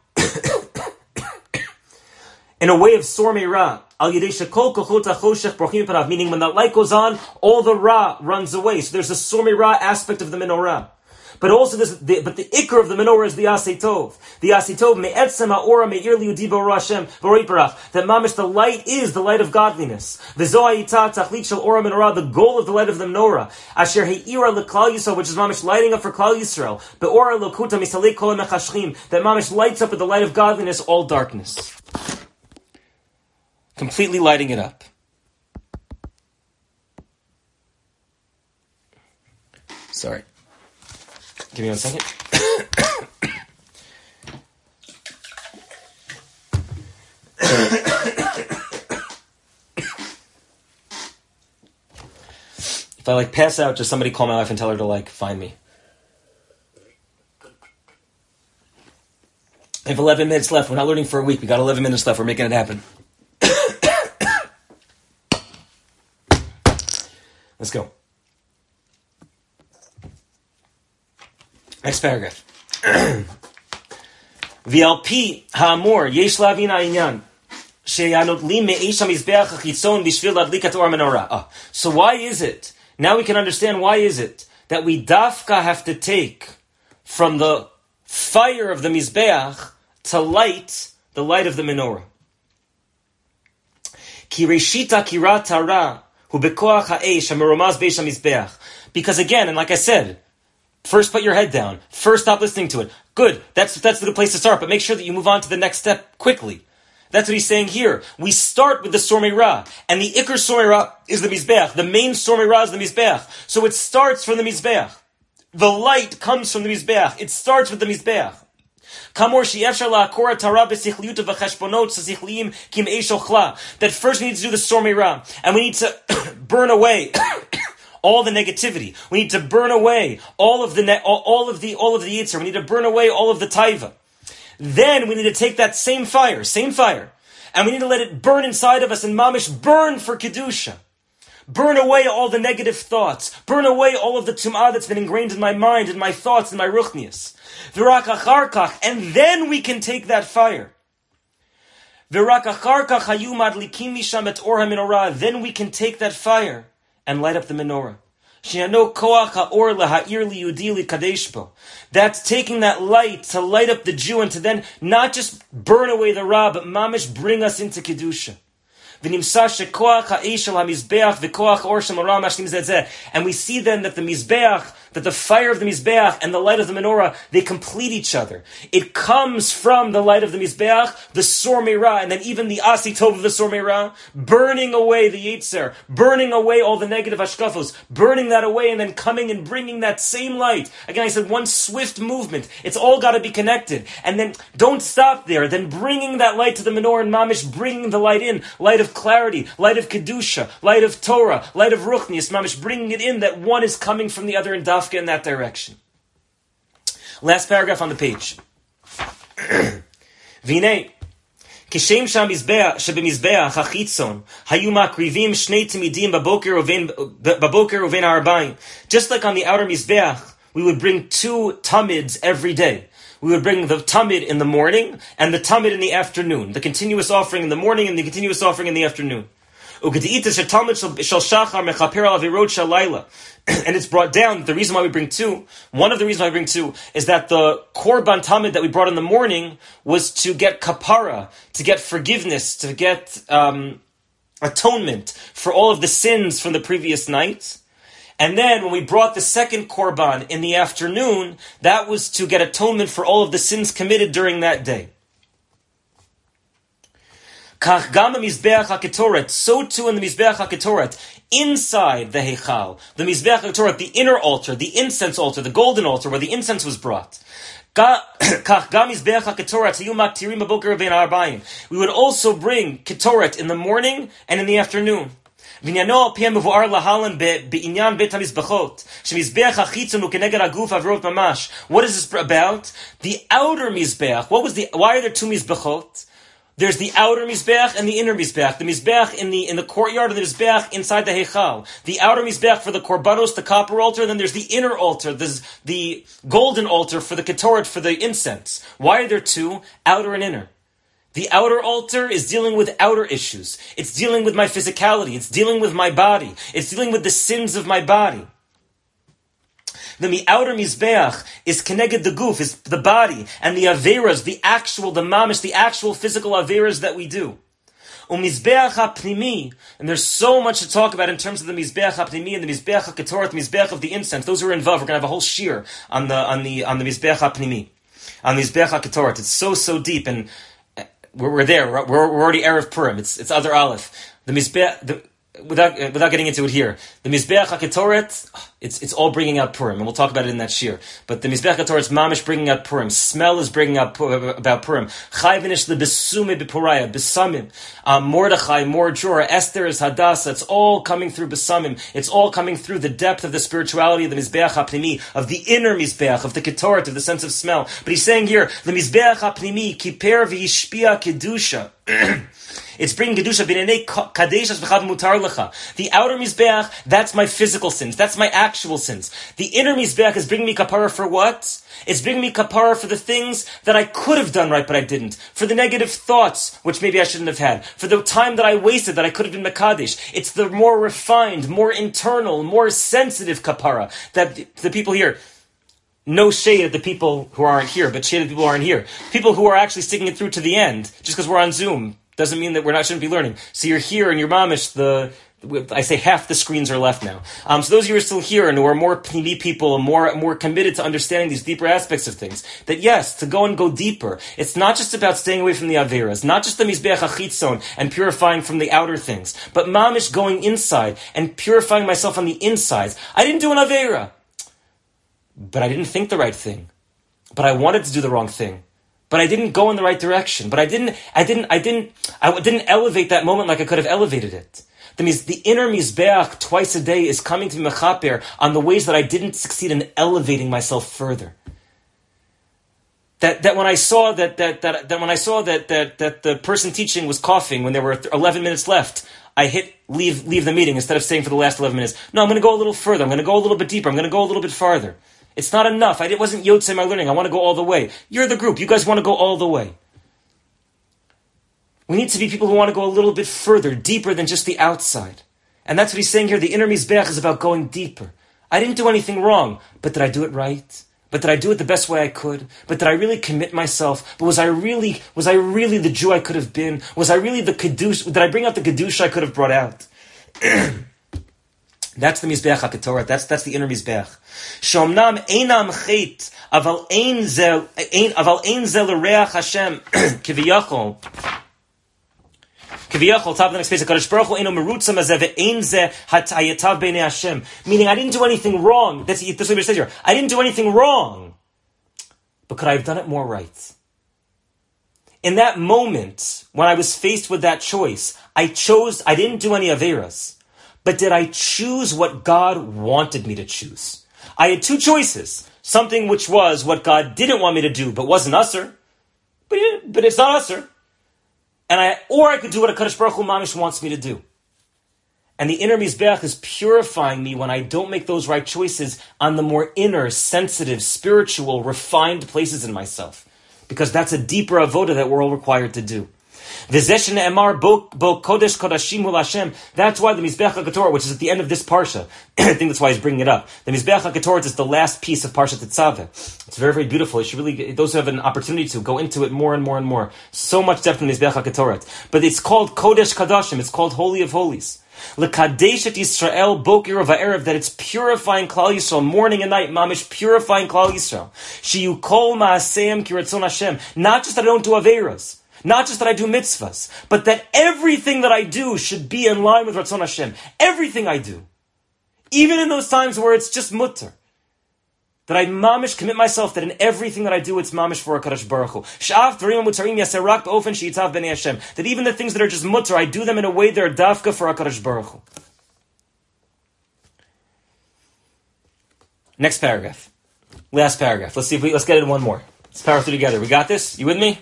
in a way of sor mirah al yedei shekol kochot hachoshech borchim mipanav. Meaning, when that light goes on, all the ra runs away. So there's a sor mirah aspect of the menorah. But also, this, the, but the ikr of the menorah is the Aseh Tov. The Aseh Tov, me'etzem ha'ora me'ir liyudi b'or Hashem b'orei parach. That mamish, the light is the light of godliness. V'zo ha'ita tachlit shel ora menorah, the goal of the light of the menorah. Asher he'ira l'klal Yisrael, which is mamish lighting up for Klal Yisrael. Be'ora l'kuta misalei kol ha'mechashchim, that mamish lights up with the light of godliness all darkness. Completely lighting it up. Sorry. Give me one second. If I like pass out, just somebody call my wife and tell her to like find me. I have eleven minutes left. We're not learning for a week. We got eleven minutes left. We're making it happen. Let's go. Next paragraph. V'alpi ha'amor yesh lavin ha'inyan sheyanot li me'esh ha'mizbeach ha'chitzon b'shvil ladlikat or menorah. So why is it, now we can understand why is it, that we dafka have to take from the fire of the mizbeach to light the light of the menorah. Ki reshita kirat hara hu bekoach ha'esh ha'meromaz b'esh ha'mizbeach. Because again, and like I said, first, put your head down. First, stop listening to it. Good. That's that's the good place to start. But make sure that you move on to the next step quickly. That's what he's saying here. We start with the Sor Mirah, and the Iker Sor Mirah is the Mizbeach. The main Sor Mirah is the Mizbeach. So it starts from the Mizbeach. The light comes from the Mizbeach. It starts with the Mizbeach. That first we need to do the Sor Mirah, and we need to burn away all the negativity. We need to burn away all of the ne- all, all of the all of the yitzer. We need to burn away all of the taiva. Then we need to take that same fire, same fire, and we need to let it burn inside of us and mamish burn for kedusha. Burn away all the negative thoughts. Burn away all of the tum'ah that's been ingrained in my mind, in my thoughts, in my ruchnius. V'rak achar kach, and then we can take that fire. V'rak achar kach hayu madlikim misham et or hamenorah. Then we can take that fire and light up the menorah. That's taking that light to light up the Jew and to then not just burn away the Ra, but mamish bring us into Kedusha. And we see then that the Mizbeach, that the fire of the Mizbeach and the light of the menorah, they complete each other. It comes from the light of the Mizbeach, the Sor Meirah, and then even the Asi Tov of the Sor Meirah, burning away the Yetzer, burning away all the negative Ashkafos, burning that away, and then coming and bringing that same light. Again, I said one swift movement. It's all got to be connected. And then don't stop there. Then bringing that light to the menorah and Mamish, bringing the light in, light of clarity, light of Kedusha, light of Torah, light of Ruchnius, Mamish, bringing it in that one is coming from the other in Dafka in that direction. Last paragraph on the page. Vinay, כשם שבמזבח החיצון היו מקריבים שני תמידים בבוקר ובין, בבוקר ובין הערביים. Just like on the outer mizbeach, we would bring two tamids every day. We would bring the tamid in the morning and the tamid in the afternoon. The continuous offering in the morning and the continuous offering in the afternoon. And it's brought down, the reason why we bring two, one of the reasons why we bring two, is that the korban tamid that we brought in the morning was to get kapara, to get forgiveness, to get um, atonement for all of the sins from the previous night. And then when we brought the second korban in the afternoon, that was to get atonement for all of the sins committed during that day. Kach gam mizbeach haketoret, so too in the mizbeach haketoret, inside the heichal, the mizbeach haketoret, the inner altar, the incense altar, the golden altar where the incense was brought. Kach gam mizbeach haketoret hayu maktirim b'boker v'bein ha'arbayim. We would also bring ketoret in the morning and in the afternoon. ועניינו על פי המבואר להלן בעניין בית המזבחות, שמזבח החיצון הוא כנגד הגוף עבירות ממש. What is this about? The outer mizbeach. What was the? Why are there two mizbechot? There's the outer mizbeach and the inner mizbeach. The mizbeach in the in the courtyard, and the mizbeach inside the heichal. The outer mizbeach for the korbanos, the copper altar. Then there's the inner altar, the the golden altar for the ketoret, for the incense. Why are there two, outer and inner? The outer altar is dealing with outer issues. It's dealing with my physicality. It's dealing with my body. It's dealing with the sins of my body. The outer mizbeach is connected the goof, is the body, and the averas, the actual, the mamish, the actual physical averas that we do. Umizbeach hapnimi, and there's so much to talk about in terms of the mizbeach hapnimi and the mizbeach haketoret, the mizbeach of the incense. Those who are in Vav, we're going to have a whole shir on the on the on the mizbeach hapnimi, on the mizbeach haketoret. It's so so deep, and we're, we're there. We're, we're already Erev Purim. It's it's other Aleph. The mizbeach. The, Without uh, without getting into it here, the Mizbeach HaKetoret, it's it's all bringing out Purim, and we'll talk about it in that shir. But the Mizbeach HaKetoret's mamish bringing out Purim. Smell is bringing out about Purim. Chai v'nish the besume b'poraya, besamim. Um, Mordechai, Mordjora, Esther is Hadassah. It's all coming through besamim. It's all coming through the depth of the spirituality of the Mizbeach HaPnimi, of the inner Mizbeach, of the Ketoret, of the sense of smell. But he's saying here, the Mizbeach HaPnimi, kiper v'yishpia kedusha. It's bringing kedusha b'nei kadeshas v'chad mutar lecha. The outer mizbeach, that's my physical sins. That's my actual sins. The inner mizbeach is bringing me kapara for what? It's bringing me kapara for the things that I could have done right, but I didn't. For the negative thoughts, which maybe I shouldn't have had. For the time that I wasted, that I could have been mekadesh. It's the more refined, more internal, more sensitive kapara that the people here. No shade at the people who aren't here, but shade at the people who aren't here. People who are actually sticking it through to the end, just because we're on Zoom, doesn't mean that we're not shouldn't be learning. So you're here and you're mamish, the, I say half the screens are left now. Um, so those of you who are still here and who are more pnimi people and more, more committed to understanding these deeper aspects of things, that yes, to go and go deeper. It's not just about staying away from the averas, not just the mizbeach hachitzon and purifying from the outer things, but mamish going inside and purifying myself on the insides. I didn't do an avera, but I didn't think the right thing. But I wanted to do the wrong thing. But I didn't go in the right direction. But I didn't, I didn't, I didn't, I didn't elevate that moment like I could have elevated it. The, the inner mizbeach twice a day is coming to me mechaper on the ways that I didn't succeed in elevating myself further. That that when I saw that that that, that when I saw that, that that the person teaching was coughing when there were eleven minutes left, I hit leave leave the meeting instead of staying for the last eleven minutes. No, I'm going to go a little further. I'm going to go a little bit deeper. I'm going to go a little bit farther. It's not enough. I, it wasn't Yotzei my learning. I want to go all the way. You're the group. You guys want to go all the way. We need to be people who want to go a little bit further, deeper than just the outside. And that's what he's saying here. The inner mizbeach is about going deeper. I didn't do anything wrong, but did I do it right? But did I do it the best way I could? But did I really commit myself? But was I really, was I really the Jew I could have been? Was I really the kedusha? Did I bring out the kedusha I could have brought out? That's the Mizbeach HaKetoret. That's that's the inner Mizbeach. Shomnam einam chet, aval ein zel aval ein zel reach Hashem kiviyachol. Kiviyachol, top of the next page. Hakadosh Baruch Hu eino merutzam azeh ve'ein zeh hatayatav b'nei Hashem. Meaning, I didn't do anything wrong. That's that's what it says here. I didn't do anything wrong, but could I have done it more right? In that moment, when I was faced with that choice, I chose. I didn't do any averas. But did I choose what God wanted me to choose? I had two choices. Something which was what God didn't want me to do, but wasn't usher. But, but it's not usher. And I, or I could do what HaKadosh Baruch Hu Mamish wants me to do. And the inner Mizbeach is purifying me when I don't make those right choices on the more inner, sensitive, spiritual, refined places in myself. Because that's a deeper avoda that we're all required to do. That's why the Mizbeach HaKetoret, which is at the end of this parsha, I think that's why he's bringing it up. The Mizbeach HaKetoret is the last piece of Parsha Tetzaveh. It's very, very beautiful. You should really, those who have an opportunity to, go into it more and more and more. So much depth in the Mizbeach HaKetoret. But it's called Kodesh Kadashim. It's called Holy of Holies. L'kadesh et Yisrael boker va'erev, that it's purifying Klal Yisrael morning and night, mamish purifying Klal Yisrael. Shiyu kol ma'aseim ki ratzon Hashem. Not just that I don't do averas. Not just that I do mitzvahs, but that everything that I do should be in line with Ratzon Hashem. Everything I do. Even in those times where it's just mutter. That I mamish commit myself that in everything that I do, it's mamish for HaKadosh Baruch Hu. Sh'af dvarim mutarim yaser rak b'ofen she'yitav b'nei Hashem. That even the things that are just mutter, I do them in a way that are dafka for HaKadosh Baruch Hu. Next paragraph. Last paragraph. Let's see if we, let's get it in one more. Let's power through together. We got this? You with me?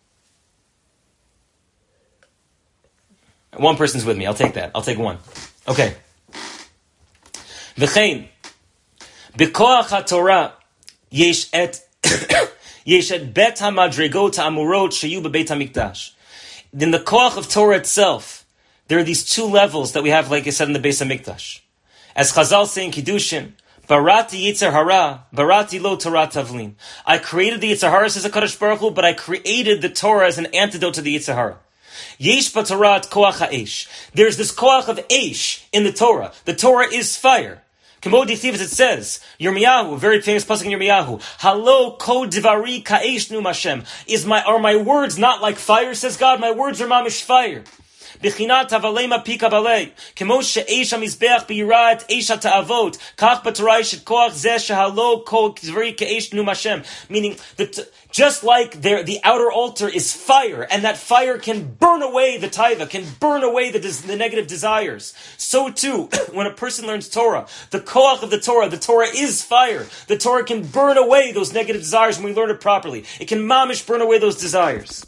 One person's with me. I'll take that. I'll take one. Okay. V'chein, b'koach haTorah yesh et yesh et bet hamadregot ha'amurot sheyu b'beit hamikdash. In the koach of Torah itself, there are these two levels that we have, like I said, in the Beis Hamikdash. As Chazal say in Kiddushin, Barati Yitzer Hara, Barati Lo Torah Tavlin. I created the Yitzer Hara, says HaKadosh Baruch Hu, but I created the Torah as an antidote to the Yitzer Hara. Yesh b'Torah koach ha'esh. There's this koach of esh in the Torah. The Torah is fire. Kemo dichtiv, as it says, Yirmiyahu, very famous pasuk in Yirmiyahu. Halo ko divari ka'esh nu Hashem. Is my are my words not like fire? Says God. My words are mamish fire. B'chinat havalema pika balei. Kemo she'esh hamizbeach b'yirat esh ha'ta'avot. Kach b'Torah yishet koach zeh shehalo ko divari ka'esh nu Hashem. Meaning that just like there, the outer altar is fire, and that fire can burn away the taiva, can burn away the, the negative desires. So too, when a person learns Torah, the koach of the Torah, the Torah is fire. The Torah can burn away those negative desires when we learn it properly. It can mamish burn away those desires.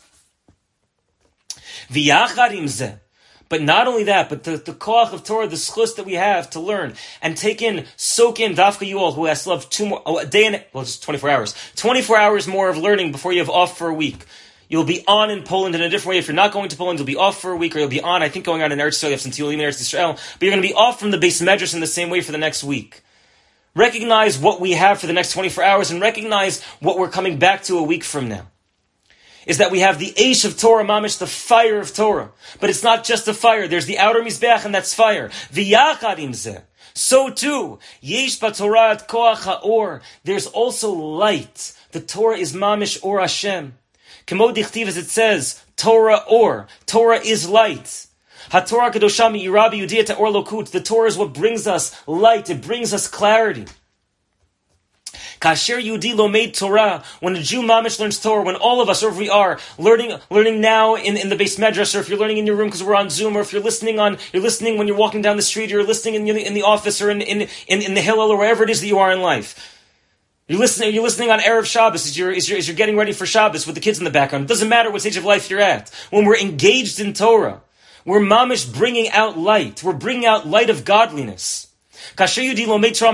V'yachad im zeh. But not only that, but the, the koach of Torah, the schus that we have to learn and take in, soak in, dafka you all, who has loved two more, oh, a day and, well, it's twenty-four hours. twenty-four hours more of learning before you have off for a week. You'll be on in Poland in a different way. If you're not going to Poland, you'll be off for a week, or you'll be on, I think, going on in Eretz Yisrael, since you'll leave in Eretz Yisrael, but you're going to be off from the Beis Medrash in the same way for the next week. Recognize what we have for the next twenty-four hours and recognize what we're coming back to a week from now. Is that we have the Eish of Torah, mamish, the fire of Torah. But it's not just the fire. There's the outer Mizbeach, and that's fire. V'yachad im zeh. So too, Yesh b'Torah et koach ha'or. There's also light. The Torah is mamish or Hashem. Kemo dichtiv, as it says, Torah or. Torah is light. HaTorah kedosha mi'ira b'yudiyah ta'or lokut. The Torah is what brings us light. It brings us clarity. Kasher Yudi Lomeid Torah, when a Jew mamish learns Torah, when all of us, or if we are, learning learning now in, in the Beis Medrash, or if you're learning in your room because we're on Zoom, or if you're listening on, you're listening when you're walking down the street, or you're listening in, in the office, or in, in, in, in the Hillel, or wherever it is that you are in life. You're listening, you're listening on Erev Shabbos as you're, as, you're, as you're getting ready for Shabbos with the kids in the background. It doesn't matter what stage of life you're at. When we're engaged in Torah, we're mamish bringing out light. We're bringing out light of godliness. We bring out the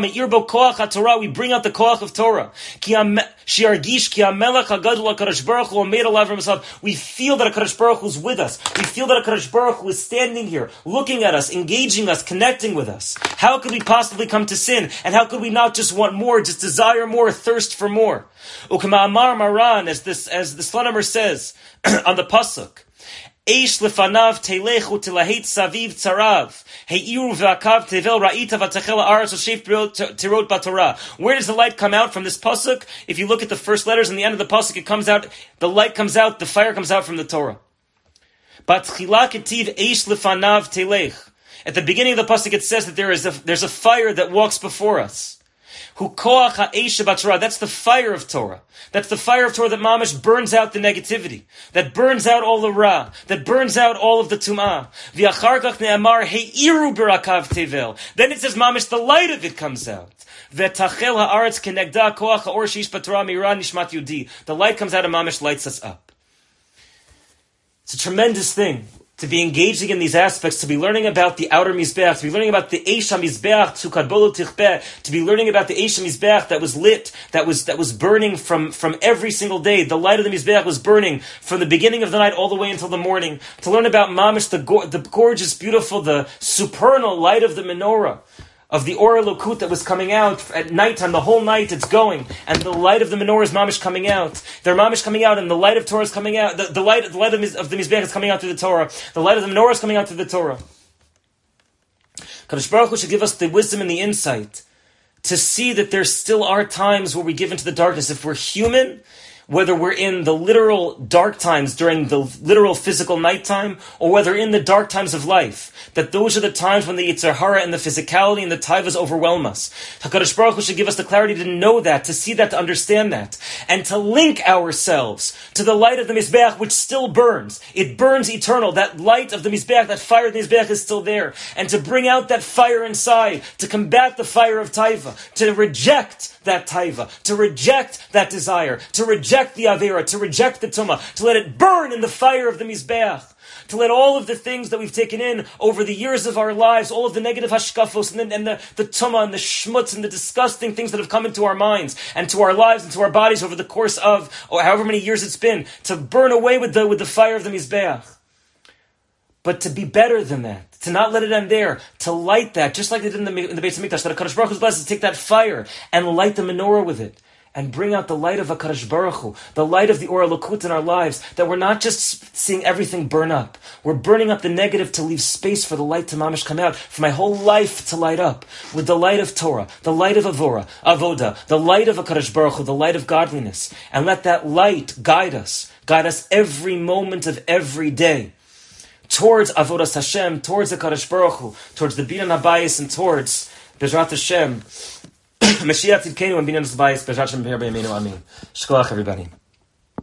koach of Torah. We feel that HaKadosh Baruch Hu is with us. We feel that HaKadosh Baruch Hu is standing here, looking at us, engaging us, connecting with us. How could we possibly come to sin? And how could we not just want more, just desire more, thirst for more? Ukama Amar Maran, as this, as the Slonimer says on the pasuk, Eish lefanav telechu tilahit saviv tzarav. Heiru v'akav tevel ra'ita v'tachel ha'aretz v'shef tirot b'Torah. Where does the light come out from this pasuk? If you look at the first letters and the end of the pasuk, it comes out, the light comes out, the fire comes out from the Torah. Batchila ketiv eish lefanav telech. At the beginning of the pasuk, it says that there is a, there's a fire that walks before us. Hu koach ha'eish b'Torah. That's the fire of Torah. That's the fire of Torah that mamish burns out the negativity, that burns out all the ra, that burns out all of the tum'ah. V'achar kach ne'amar heiru b'rakav tevel. Then it says mamish, the light of it comes out. V'tachel ha'aretz kenegda koach ha'or sheish b'Torah mira nishmat yudi. The light comes out and mamish lights us up. It's a tremendous thing to be engaging in these aspects, to be learning about the outer Mizbeach, to be learning about the Eish HaMizbeach, Tzukadbolo Tichbeh, to be learning about the Eish HaMizbeach that was lit, that was that was burning from, from every single day. The light of the Mizbeach was burning from the beginning of the night all the way until the morning. To learn about Mamish, the, go- the gorgeous, beautiful, the supernal light of the menorah, of the Or Elokut that was coming out at nighttime, the whole night it's going, and the light of the menorah is mamish coming out. They're mamish coming out, and the light of Torah is coming out. The, the light, the light of, of the Mizbeach is coming out through the Torah. The light of the menorah is coming out through the Torah. Kadosh Baruch Hu should give us the wisdom and the insight to see that there still are times where we give into the darkness. If we're human, whether we're in the literal dark times during the literal physical nighttime, or whether in the dark times of life, that those are the times when the Yetzer Hara and the physicality and the taivas overwhelm us. HaKadosh Baruch Hu should give us the clarity to know that, to see that, to understand that, and to link ourselves to the light of the Mizbeach, which still burns. It burns eternal. That light of the Mizbeach, that fire of the Mizbeach is still there. And to bring out that fire inside, to combat the fire of taiva, to reject that taiva, to reject that desire, to reject the avera, to reject the tumah, to let it burn in the fire of the Mizbeach, to let all of the things that we've taken in over the years of our lives, all of the negative hashkafos and, the, and the, the tumah and the shmutz and the disgusting things that have come into our minds and to our lives and to our bodies over the course of, or however many years it's been, to burn away with the, with the fire of the Mizbeach. But to be better than that, to not let it end there, to light that, just like they did in the, in the Beis HaMikdash, that HaKadosh Baruch Hu's blessed to take that fire and light the menorah with it, and bring out the light of HaKadosh Baruch Hu, the light of the Or Elokut in our lives, that we're not just seeing everything burn up. We're burning up the negative to leave space for the light to mamish come out, for my whole life to light up with the light of Torah, the light of Avora, Avoda, the light of HaKadosh Baruch Hu, the light of godliness, and let that light guide us, guide us every moment of every day, towards Avodas Hashem, towards the HaKadosh Baruch Hu, towards the Binyan Habayis, and towards Bezrat Hashem, Mashiach Tzidkenu and Binyan Habayis, Bezrat Hashem, Amen. Shkoach, everybody.